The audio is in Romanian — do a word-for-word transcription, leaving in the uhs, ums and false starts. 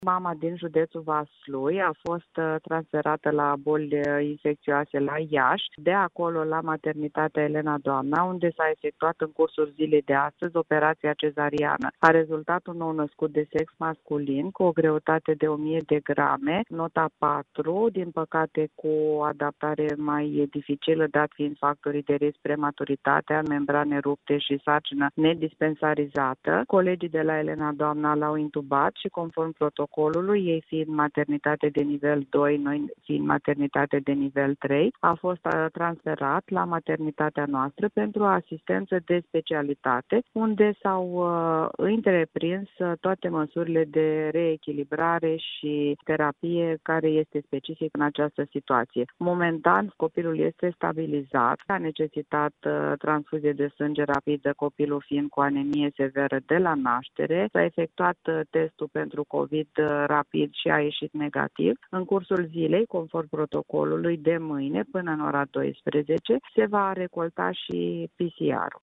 Mama din județul Vaslui a fost uh, transferată la boli uh, infecțioase la Iași, de acolo la maternitatea Elena Doamna, unde s-a efectuat în cursul zilei de astăzi operația cezariană. A rezultat un nou născut de sex masculin cu o greutate de o mie de grame, nota patru, din păcate cu o adaptare mai dificilă, dat fiind factorii de risc prematuritatea, membrane rupte și sarcină nedispensarizată. Colegii de la Elena Doamna l-au intubat și conform protocolului, ei fiind maternitate de nivel doi, noi fiind maternitate de nivel trei, a fost transferat la maternitatea noastră pentru asistență de specialitate, unde s-au uh, întreprins toate măsurile de reechilibrare și terapie care este specific în această situație. Momentan, copilul este stabilizat, a necesitat uh, transfuzie de sânge rapidă, copilul fiind cu anemie severă de la naștere. S-a efectuat uh, testul pentru COVID rapid și a ieșit negativ. În cursul zilei, conform protocolului, de mâine până în ora douăsprezece, se va recolta și P C R-ul.